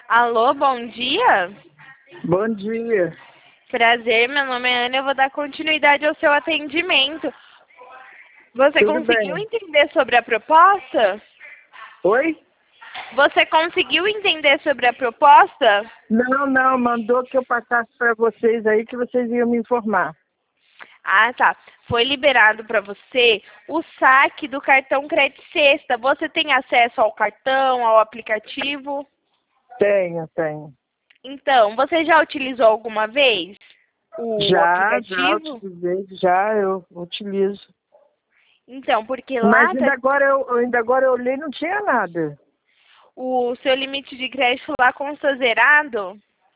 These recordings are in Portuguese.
Alô, bom dia. Bom dia. Prazer, meu nome é Ana. Eu vou dar continuidade ao seu atendimento. Você Tudo conseguiu bem? entender sobre a proposta? Oi? Você conseguiu entender sobre a proposta? Não, mandou que eu passasse para vocês aí que vocês iam me informar. Ah, tá. Foi liberado para você o saque do cartão Crédito Sexta. Você tem acesso ao cartão, ao aplicativo? Tenho. Então, você já utilizou alguma vez o Já aplicativo? utilizei, já eu utilizo. Então, porque Mas lá ainda agora eu olhei e não tinha nada. o seu limite de crédito lá consta zerado?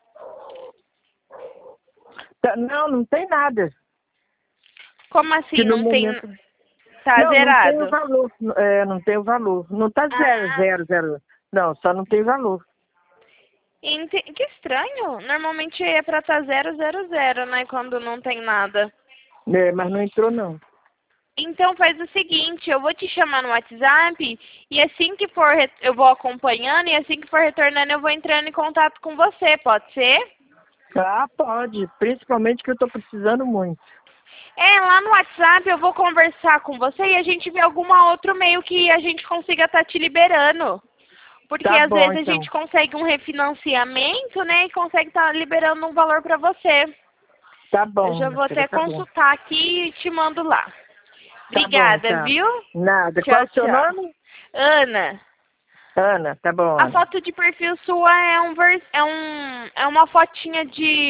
Não tem nada. Como Que assim? no Não tem. momento. Tá Não tem o zerado? valor. Não tem o valor. Não tá Ah, zero. Não, só não tem valor. que estranho. Normalmente é pra estar 000, né? Quando não tem nada. Mas não entrou não. Então faz o seguinte, eu vou te chamar no WhatsApp e assim que for, eu vou acompanhando e assim que for retornando eu vou entrando em contato com você, pode ser? Ah, pode. Principalmente que eu tô precisando muito. É, lá no WhatsApp eu vou conversar com você e a gente vê algum outro meio que a gente consiga estar te liberando. Porque Tá às bom, vezes a então. gente consegue um refinanciamento, né, e consegue estar liberando um valor para você. Tá Eu bom, já minha vou filha, até tá bom. consultar aqui e te mando lá. Tá bom, Obrigada, tá. viu? Nada. Qual é Tchau, o seu tchau. nome? Ana, Ana, tá bom, a Ana. foto de perfil sua é uma fotinha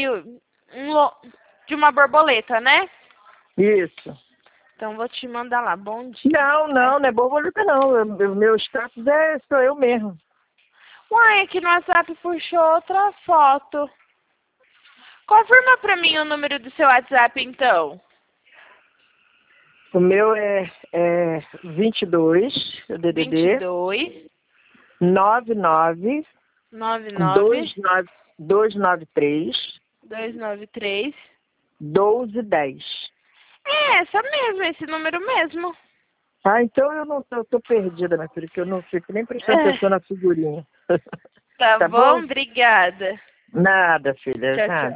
de uma borboleta, né? Isso. Então vou te mandar lá. Bom dia. Não é borboleta não. Meu status sou eu mesmo. Uai, aqui no WhatsApp puxou outra foto. Confirma pra mim o número do seu WhatsApp, então. O meu é 22, o DDD, 22 99 99 29 293 293. 1210. É essa mesmo, esse número mesmo. Ah, então eu tô perdida, minha filha, que eu não fico nem prestando atenção na figurinha. Tá Tá bom? bom? Obrigada. Nada, filha, Tchau, tchau. nada.